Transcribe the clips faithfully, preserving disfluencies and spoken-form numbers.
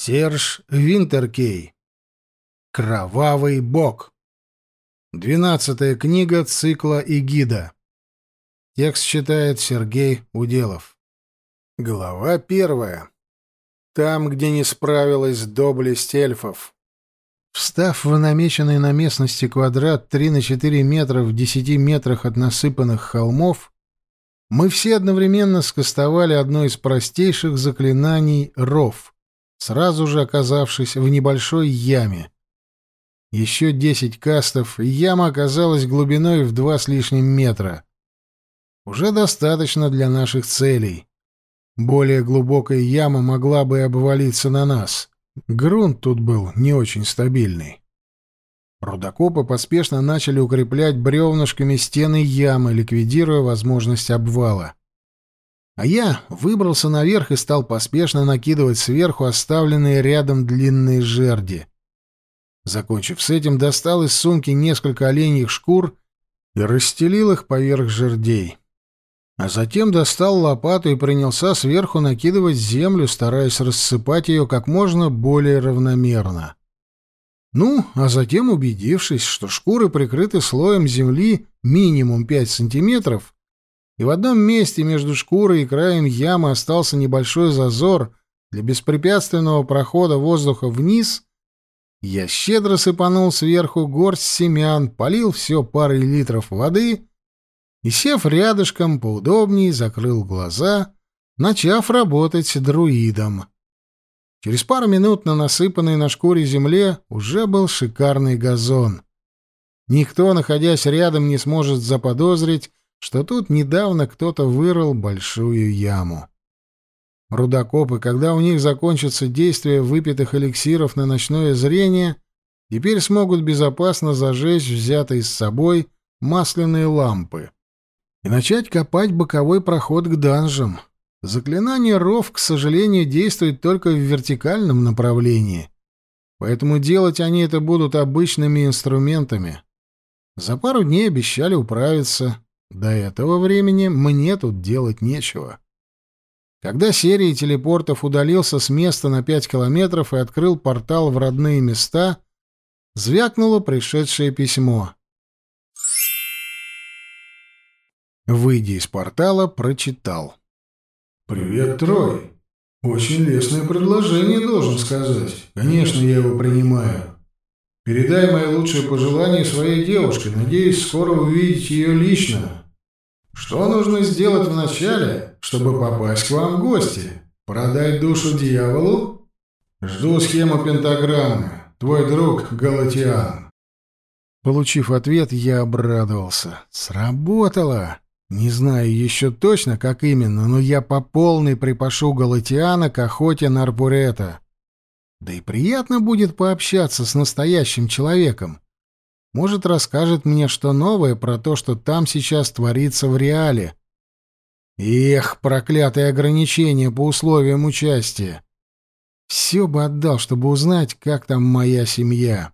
Серж Винтеркей. Кровавый бог. Двенадцатая книга цикла «Эгида». Текст читает Сергей Уделов. Глава первая. Там, где не справилась доблесть эльфов. Встав в намеченный на местности квадрат три на четыре метра в десяти метрах от насыпанных холмов, мы все одновременно скостовали одно из простейших заклинаний — ров, сразу же оказавшись в небольшой яме. Еще десять кастов, и яма оказалась глубиной в два с лишним метра. Уже достаточно для наших целей. Более глубокая яма могла бы и обвалиться на нас. Грунт тут был не очень стабильный. Рудокопы поспешно начали укреплять бревнышками стены ямы, ликвидируя возможность обвала. А я выбрался наверх и стал поспешно накидывать сверху оставленные рядом длинные жерди. Закончив с этим, достал из сумки несколько оленьих шкур и расстелил их поверх жердей. А затем достал лопату и принялся сверху накидывать землю, стараясь рассыпать ее как можно более равномерно. Ну, а затем, убедившись, что шкуры прикрыты слоем земли минимум пять сантиметров, и в одном месте между шкурой и краем ямы остался небольшой зазор для беспрепятственного прохода воздуха вниз, я щедро сыпанул сверху горсть семян, полил все парой литров воды и, сев рядышком, поудобнее закрыл глаза, начав работать друидом. Через пару минут на насыпанной на шкуре земле уже был шикарный газон. Никто, находясь рядом, не сможет заподозрить, что тут недавно кто-то вырыл большую яму. Рудокопы, когда у них закончится действие выпитых эликсиров на ночное зрение, теперь смогут безопасно зажечь взятые с собой масляные лампы и начать копать боковой проход к данжам. Заклинание ров, к сожалению, действует только в вертикальном направлении, поэтому делать они это будут обычными инструментами. За пару дней обещали управиться. До этого времени мне тут делать нечего. Когда серия телепортов удалился с места на пять километров и открыл портал в родные места, звякнуло пришедшее письмо. Выйдя из портала, прочитал. «Привет, Трой. Очень лестное предложение, должен сказать. Конечно, я его принимаю. Передай мои лучшие пожелания своей девушке. Надеюсь, скоро увидеть ее лично. Что нужно сделать вначале, чтобы попасть к вам в гости? Продать душу дьяволу? Жду схему пентаграммы. Твой друг Галатиан». Получив ответ, я обрадовался. Сработало! Не знаю еще точно, как именно, но я по полной припашу Галатиана к охоте на Арпурета. Да и приятно будет пообщаться с настоящим человеком. Может, расскажет мне что новое про то, что там сейчас творится в реале. Эх, проклятые ограничения по условиям участия. Все бы отдал, чтобы узнать, как там моя семья.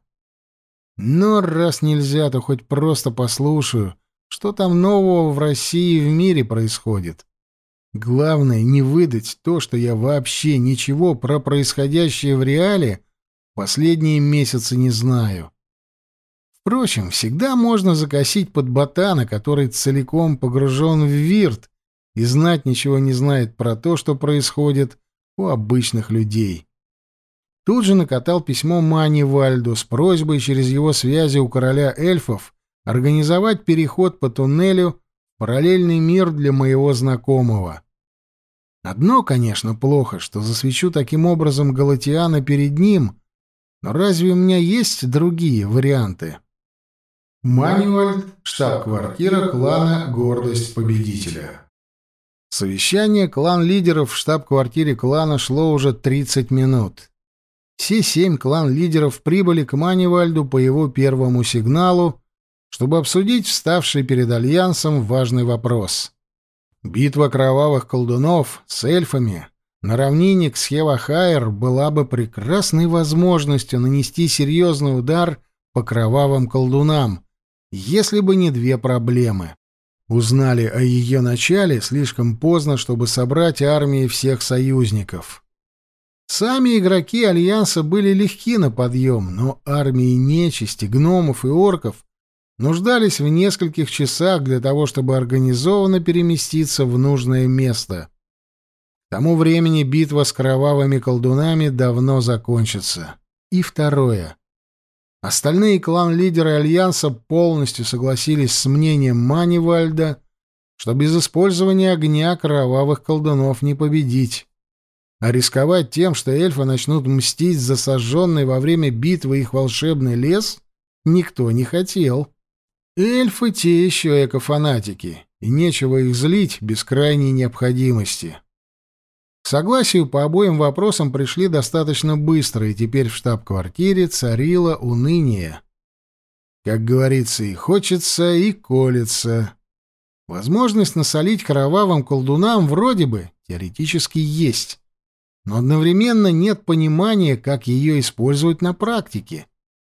Но раз нельзя, то хоть просто послушаю, что там нового в России и в мире происходит. Главное, не выдать то, что я вообще ничего про происходящее в реале последние месяцы не знаю. Впрочем, всегда можно закосить под ботана, который целиком погружен в вирт и знать ничего не знает про то, что происходит у обычных людей. Тут же накатал письмо Мани Вальду с просьбой через его связи у короля эльфов организовать переход по туннелю в параллельный мир для моего знакомого. Одно, конечно, плохо, что засвечу таким образом Галатиана перед ним, но разве у меня есть другие варианты? Манивальд, штаб-квартира клана «Гордость победителя». Совещание клан-лидеров в штаб-квартире клана шло уже тридцать минут. Все семь клан-лидеров прибыли к Манивальду по его первому сигналу, чтобы обсудить вставший перед Альянсом важный вопрос. Битва кровавых колдунов с эльфами на равнине Ксхевахайр была бы прекрасной возможностью нанести серьезный удар по кровавым колдунам, если бы не две проблемы. Узнали о ее начале слишком поздно, чтобы собрать армии всех союзников. Сами игроки Альянса были легки на подъем, но армии нечисти, гномов и орков нуждались в нескольких часах для того, чтобы организованно переместиться в нужное место. К тому времени битва с кровавыми колдунами давно закончится. И второе. Остальные клан-лидеры Альянса полностью согласились с мнением Манивальда, что без использования огня кровавых колдунов не победить. А рисковать тем, что эльфы начнут мстить за сожженный во время битвы их волшебный лес, никто не хотел. Эльфы те еще эко-фанатики, и нечего их злить без крайней необходимости. К согласию по обоим вопросам пришли достаточно быстро, и теперь в штаб-квартире царило уныние. Как говорится, и хочется, и колется. Возможность насолить кровавым колдунам вроде бы теоретически есть, но одновременно нет понимания, как ее использовать на практике.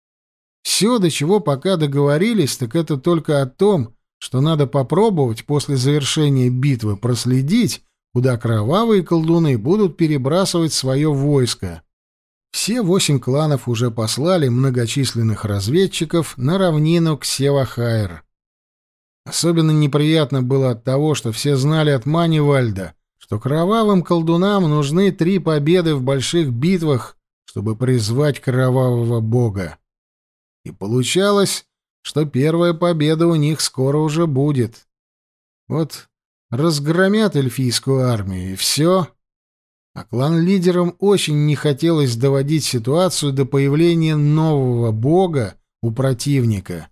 Все, до чего пока договорились, так это только о том, что надо попробовать после завершения битвы проследить, куда кровавые колдуны будут перебрасывать свое войско. Все восемь кланов уже послали многочисленных разведчиков на равнину Ксевахайр. Особенно неприятно было от того, что все знали от Манивальда, что кровавым колдунам нужны три победы в больших битвах, чтобы призвать кровавого бога. И получалось, что первая победа у них скоро уже будет. Вот разгромят эльфийскую армию, и все. А клан-лидерам очень не хотелось доводить ситуацию до появления нового бога у противника.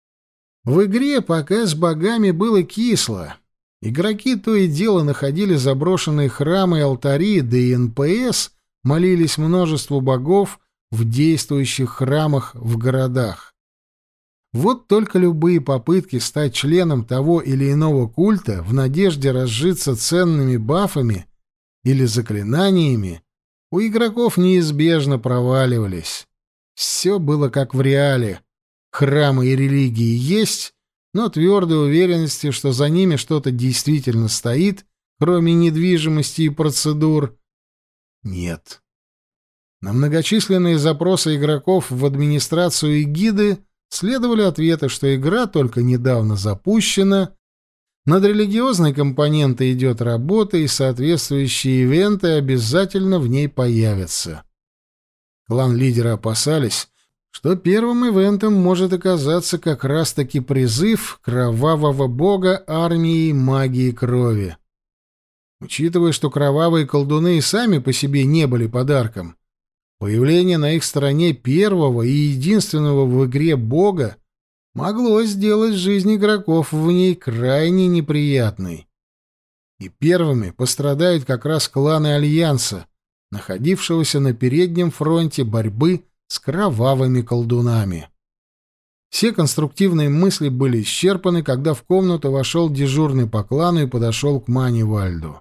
В игре пока с богами было кисло. Игроки то и дело находили заброшенные храмы и алтари, да и эн пэ эс молились множеству богов в действующих храмах в городах. Вот только любые попытки стать членом того или иного культа в надежде разжиться ценными бафами или заклинаниями у игроков неизбежно проваливались. Все было как в реале. Храмы и религии есть, но твердой уверенности, что за ними что-то действительно стоит, кроме недвижимости и процедур, нет. На многочисленные запросы игроков в администрацию эгиды следовали ответы, что игра только недавно запущена, над религиозной компонентой идет работа, и соответствующие ивенты обязательно в ней появятся. Клан-лидеры опасались, что первым ивентом может оказаться как раз-таки призыв кровавого бога армии магии крови. Учитывая, что кровавые колдуны и сами по себе не были подарком, появление на их стороне первого и единственного в игре бога могло сделать жизнь игроков в ней крайне неприятной. И первыми пострадают как раз кланы Альянса, находившегося на переднем фронте борьбы с кровавыми колдунами. Все конструктивные мысли были исчерпаны, когда в комнату вошел дежурный по клану и подошел к Манивальду.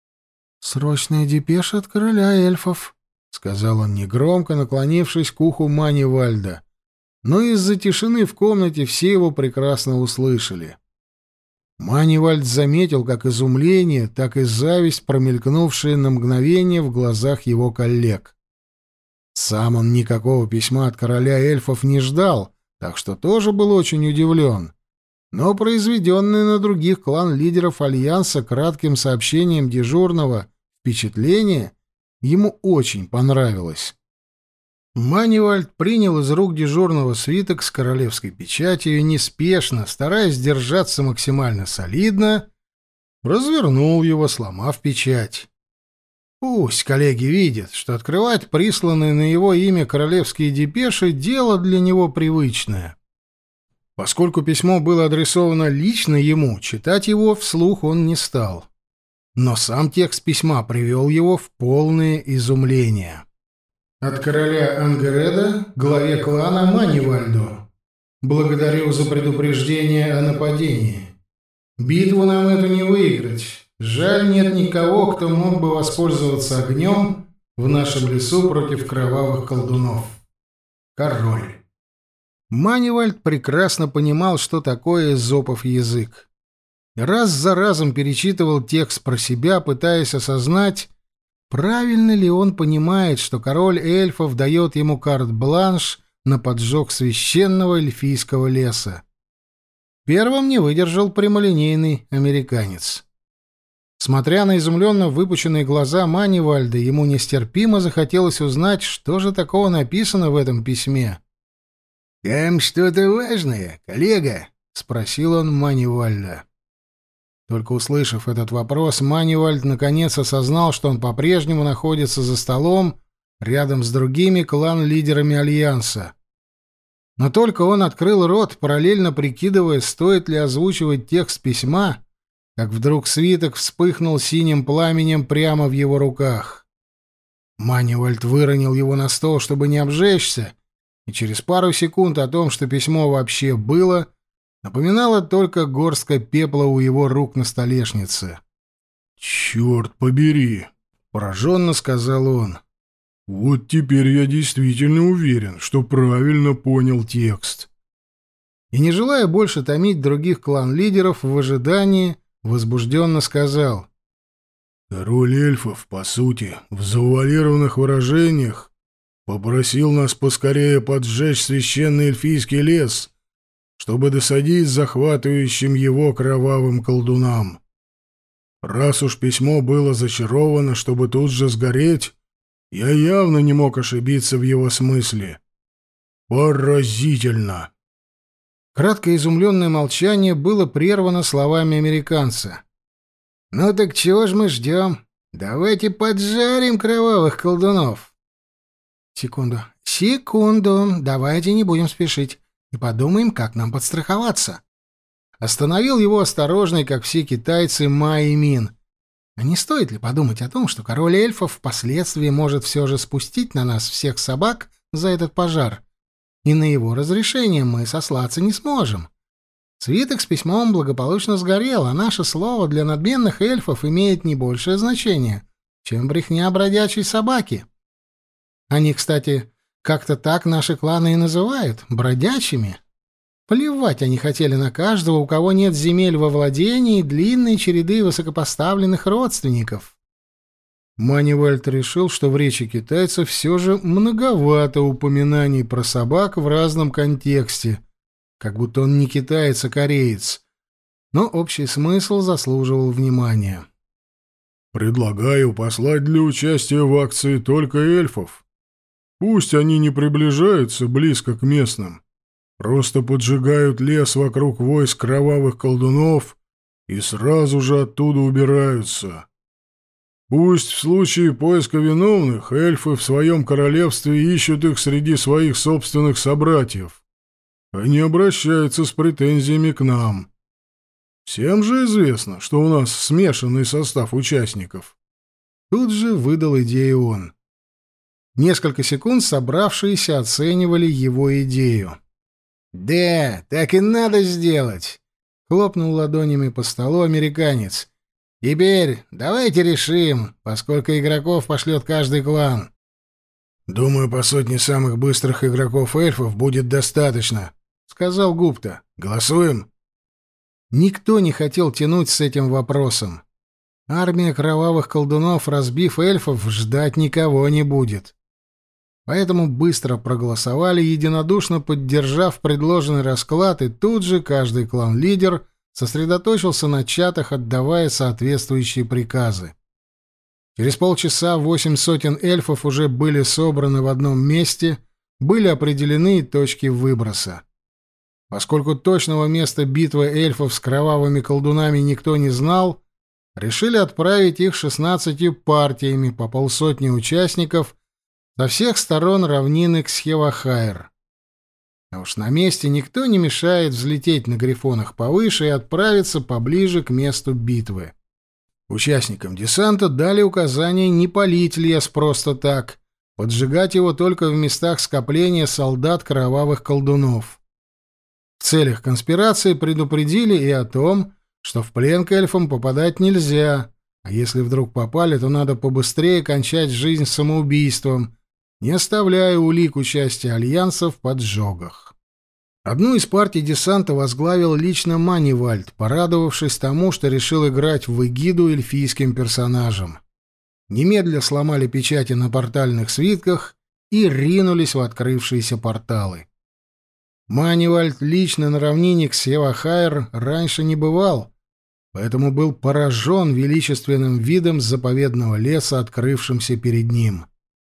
«Срочная депеша от короля эльфов», — сказал он негромко, наклонившись к уху Манивальда. Но из-за тишины в комнате все его прекрасно услышали. Манивальд заметил как изумление, так и зависть, промелькнувшие на мгновение в глазах его коллег. Сам он никакого письма от короля эльфов не ждал, так что тоже был очень удивлен. Но произведенное на других клан-лидеров Альянса кратким сообщением дежурного впечатление ему очень понравилось. Манивальд принял из рук дежурного свиток с королевской печатью и неспешно, стараясь держаться максимально солидно, развернул его, сломав печать. Пусть коллеги видят, что открывать присланные на его имя королевские депеши — дело для него привычное. Поскольку письмо было адресовано лично ему, читать его вслух он не стал. Но сам текст письма привел его в полное изумление. От короля Ангереда, главе клана Манивальду. Благодарю за предупреждение о нападении. Битву нам эту не выиграть. Жаль, нет никого, кто мог бы воспользоваться огнем в нашем лесу против кровавых колдунов. Король. Манивальд прекрасно понимал, что такое эзопов язык. Раз за разом перечитывал текст про себя, пытаясь осознать, Правильно ли он понимает, что король эльфов дает ему карт-бланш на поджог священного эльфийского леса? Первым не выдержал прямолинейный американец. Смотря на изумленно выпученные глаза Маннивальда, ему нестерпимо захотелось узнать, что же такого написано в этом письме. «Там что-то важное, коллега?» — спросил он Маннивальда. Только услышав этот вопрос, Маннивальд наконец осознал, что он по-прежнему находится за столом рядом с другими клан-лидерами Альянса. Но только он открыл рот, параллельно прикидывая, стоит ли озвучивать текст письма, как вдруг свиток вспыхнул синим пламенем прямо в его руках. Маннивальд выронил его на стол, чтобы не обжечься, и через пару секунд о том, что письмо вообще было, напоминало только горстка пепла у его рук на столешнице. «Черт побери!» — пораженно сказал он. «Вот теперь я действительно уверен, что правильно понял текст». И, не желая больше томить других клан-лидеров в ожидании, возбужденно сказал: «Король эльфов, по сути, в завуалированных выражениях попросил нас поскорее поджечь священный эльфийский лес, чтобы досадить захватывающим его кровавым колдунам. Раз уж письмо было зачаровано, чтобы тут же сгореть, я явно не мог ошибиться в его смысле. Поразительно!» Краткое изумленное молчание было прервано словами американца. «Ну так чего ж мы ждем? Давайте поджарим кровавых колдунов!» «Секунду, секунду, давайте не будем спешить и подумаем, как нам подстраховаться». Остановил его осторожный, как все китайцы, Май Мин. А не стоит ли подумать о том, что король эльфов впоследствии может все же спустить на нас всех собак за этот пожар, и на его разрешение мы сослаться не сможем? Свиток с письмом благополучно сгорел, а наше слово для надменных эльфов имеет не большее значение, чем брехня бродячей собаки. Они, кстати, как-то так наши кланы и называют — бродячими. Плевать они хотели на каждого, у кого нет земель во владении и длинной череды высокопоставленных родственников. Маннивальд решил, что в речи китайцев все же многовато упоминаний про собак в разном контексте, как будто он не китаец, а кореец. Но общий смысл заслуживал внимания. «Предлагаю послать для участия в акции только эльфов. Пусть они не приближаются близко к местным, просто поджигают лес вокруг войск кровавых колдунов и сразу же оттуда убираются. Пусть в случае поиска виновных эльфы в своем королевстве ищут их среди своих собственных собратьев, а не обращаются с претензиями к нам. Всем же известно, что у нас смешанный состав участников». Тут же выдал идею он. Несколько секунд собравшиеся оценивали его идею. «Да, так и надо сделать!» — хлопнул ладонями по столу американец. «Теперь давайте решим, поскольку игроков пошлет каждый клан». «Думаю, по сотне самых быстрых игроков эльфов будет достаточно», — сказал Гупта. «Голосуем?» Никто не хотел тянуть с этим вопросом. Армия кровавых колдунов, разбив эльфов, ждать никого не будет. Поэтому быстро проголосовали, единодушно поддержав предложенный расклад, и тут же каждый клан-лидер сосредоточился на чатах, отдавая соответствующие приказы. Через полчаса восемь сотен эльфов уже были собраны в одном месте, были определены точки выброса. Поскольку точного места битвы эльфов с кровавыми колдунами никто не знал, решили отправить их шестнадцатью партиями по полсотни участников со всех сторон равнины Ксхевахайр. А уж на месте никто не мешает взлететь на грифонах повыше и отправиться поближе к месту битвы. Участникам десанта дали указание не палить лес просто так, поджигать его только в местах скопления солдат кровавых колдунов. В целях конспирации предупредили и о том, что в плен к эльфам попадать нельзя, а если вдруг попали, то надо побыстрее кончать жизнь самоубийством, не оставляя улик участия Альянса в поджогах. Одну из партий десанта возглавил лично Маннивальд, порадовавшись тому, что решил играть в эгиду эльфийским персонажем. немедля сломали печати на портальных свитках и ринулись в открывшиеся порталы. Манивальд лично на равнине Ксьявахайр раньше не бывал, поэтому был поражен величественным видом заповедного леса, открывшимся перед ним.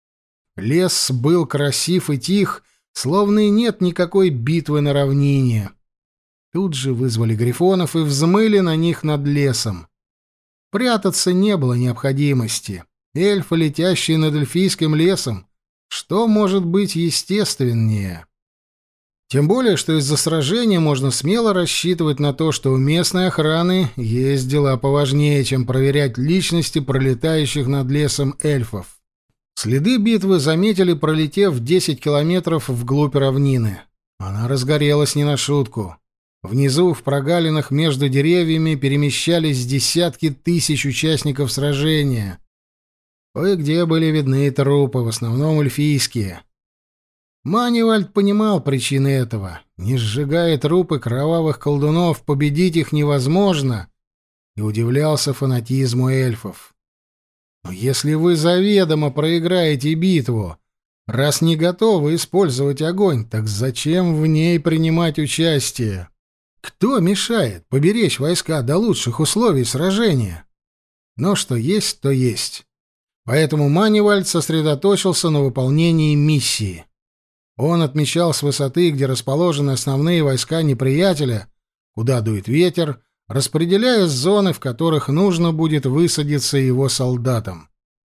Лес был красив и тих, словно и нет никакой битвы на равнине. Тут же вызвали грифонов и взмыли на них над лесом. Прятаться не было необходимости. Эльфы, летящие над эльфийским лесом, что может быть естественнее? Тем более, что из-за сражения можно смело рассчитывать на то, что у местной охраны есть дела поважнее, чем проверять личности пролетающих над лесом эльфов. Следы битвы заметили, пролетев десять километров вглубь равнины. Она разгорелась не на шутку. Внизу, в прогалинах между деревьями, перемещались десятки тысяч участников сражения. Кое-где были видны трупы, в основном эльфийские. Манивальд понимал причины этого. Не сжигая трупы кровавых колдунов, победить их невозможно, и удивлялся фанатизму эльфов. Но если вы заведомо проиграете битву, раз не готовы использовать огонь, так зачем в ней принимать участие? Кто мешает поберечь войска до лучших условий сражения? Но что есть, то есть. Поэтому Манивальд сосредоточился на выполнении миссии. Он отмечал с высоты, где расположены основные войска неприятеля, куда дует ветер, распределяя зоны, в которых нужно будет высадиться его солдатам.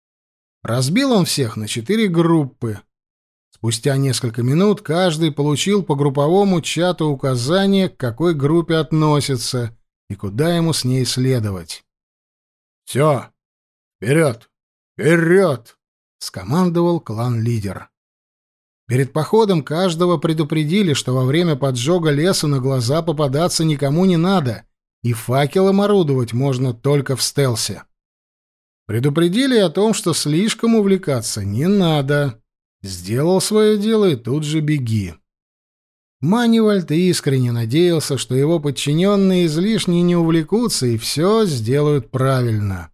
Разбил он всех на четыре группы. Спустя несколько минут каждый получил по групповому чату указание, к какой группе относится и куда ему с ней следовать. «Все! Вперед! Вперед!» — скомандовал клан-лидер. Перед походом каждого предупредили, что во время поджога леса на глаза попадаться никому не надо, и факелом орудовать можно только в стелсе. Предупредили о том, что слишком увлекаться не надо. Сделал свое дело и тут же беги. Манивальд искренне надеялся, что его подчиненные излишне не увлекутся и все сделают правильно.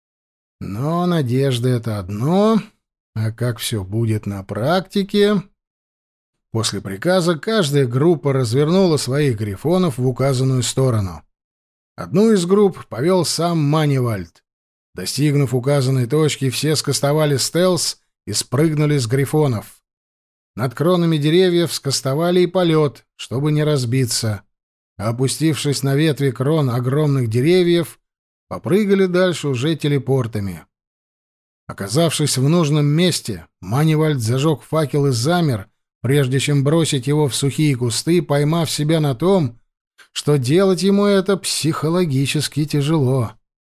Но надежда — это одно, а как все будет на практике? После приказа каждая группа развернула своих грифонов в указанную сторону. Одну из групп повел сам Манивальд. Достигнув указанной точки, все скостовали стелс и спрыгнули с грифонов. Над кронами деревьев скостовали и полет, чтобы не разбиться. А опустившись на ветви крон огромных деревьев, попрыгали дальше уже телепортами. Оказавшись в нужном месте, Манивальд зажег факел и замер, прежде чем бросить его в сухие кусты, поймав себя на том, что делать ему это психологически тяжело.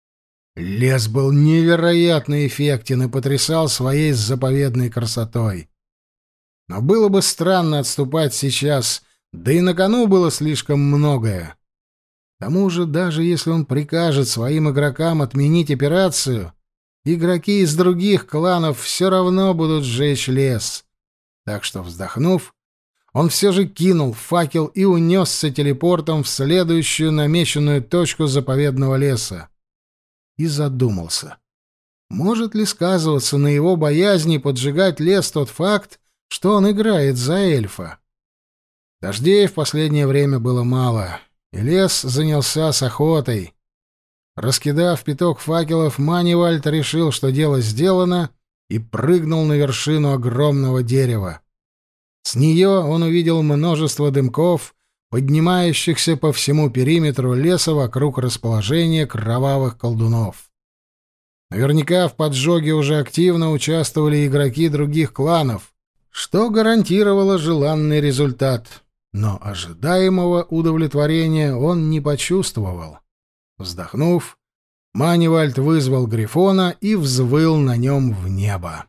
Лес был невероятно эффектен и потрясал своей заповедной красотой. Но было бы странно отступать сейчас, да и на кону было слишком многое. К тому же, даже если он прикажет своим игрокам отменить операцию, игроки из других кланов все равно будут сжечь лес. Так что, вздохнув, он все же кинул факел и унесся телепортом в следующую намеченную точку заповедного леса. И задумался, может ли сказываться на его боязни поджигать лес тот факт, что он играет за эльфа. Дождей в последнее время было мало, и лес занялся с охотой. Раскидав пяток факелов, Манивальд решил, что дело сделано, и прыгнул на вершину огромного дерева. С нее он увидел множество дымков, поднимающихся по всему периметру леса вокруг расположения кровавых колдунов. Наверняка в поджоге уже активно участвовали игроки других кланов, что гарантировало желанный результат, но ожидаемого удовлетворения он не почувствовал. Вздохнув, Манивальд вызвал Грифона и взвыл на нем в небо.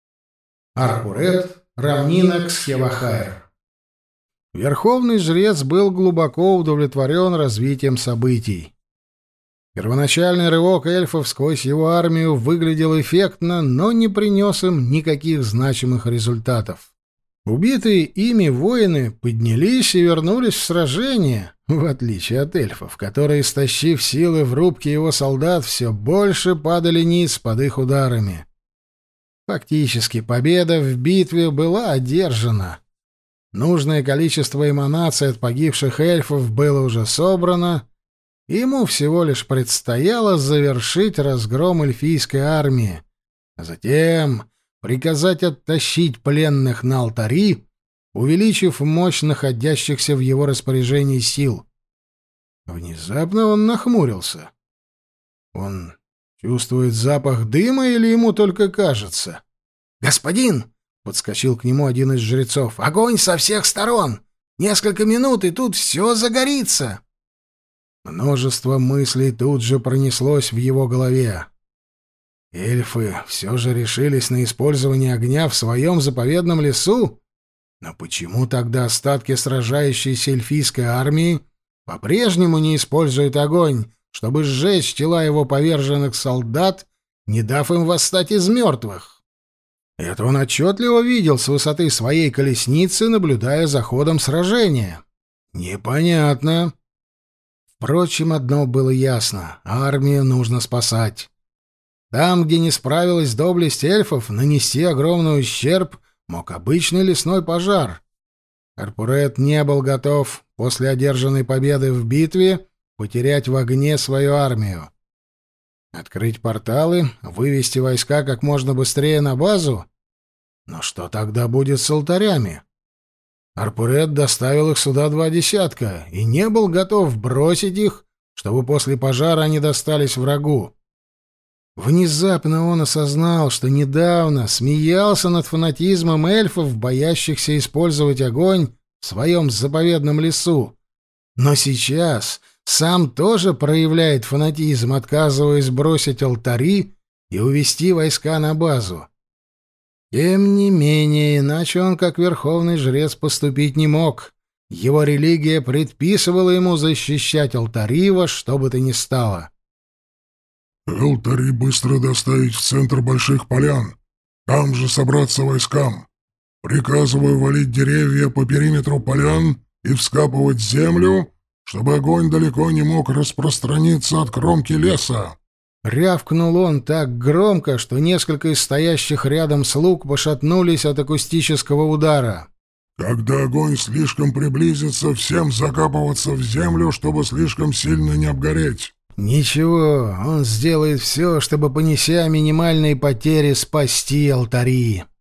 Аркурет, равнина Ксьявахайр. Верховный жрец был глубоко удовлетворен развитием событий. Первоначальный рывок эльфов сквозь его армию выглядел эффектно, но не принес им никаких значимых результатов. Убитые ими воины поднялись и вернулись в сражение, в отличие от эльфов, которые, истощив силы в рубке его солдат, все больше падали низ под их ударами. Фактически победа в битве была одержана. Нужное количество эманаций от погибших эльфов было уже собрано, и ему всего лишь предстояло завершить разгром эльфийской армии, а затем приказать оттащить пленных на алтари, увеличив мощь находящихся в его распоряжении сил. Внезапно он нахмурился. Он чувствует запах дыма или ему только кажется? «Господин!» — подскочил к нему один из жрецов. «Огонь со всех сторон! Несколько минут, и тут все загорится!» Множество мыслей тут же пронеслось в его голове. Эльфы все же решились на использование огня в своем заповедном лесу? Но почему тогда остатки сражающейся эльфийской армии по-прежнему не используют огонь, чтобы сжечь тела его поверженных солдат, не дав им восстать из мертвых? Это он отчетливо видел с высоты своей колесницы, наблюдая за ходом сражения. Непонятно. Впрочем, одно было ясно — армию нужно спасать. Там, где не справилась доблесть эльфов, нанести огромный ущерб мог обычный лесной пожар. Арпурет не был готов после одержанной победы в битве потерять в огне свою армию. Открыть порталы, вывести войска как можно быстрее на базу? Но что тогда будет с алтарями? Арпурет доставил их сюда два десятка и не был готов бросить их, чтобы после пожара они достались врагу. Внезапно он осознал, что недавно смеялся над фанатизмом эльфов, боящихся использовать огонь в своем заповедном лесу. Но сейчас сам тоже проявляет фанатизм, отказываясь бросить алтари и увести войска на базу. Тем не менее, иначе он, как верховный жрец, поступить не мог. Его религия предписывала ему защищать алтари во что бы то ни стало. «Алтари быстро доставить в центр больших полян. Там же собраться войскам. Приказываю валить деревья по периметру полян и вскапывать землю, чтобы огонь далеко не мог распространиться от кромки леса». Рявкнул он так громко, что несколько из стоящих рядом слуг пошатнулись от акустического удара. «Когда огонь слишком приблизится, всем закапываться в землю, чтобы слишком сильно не обгореть». Ничего, он сделает все, чтобы, понеся минимальные потери, спасти алтари.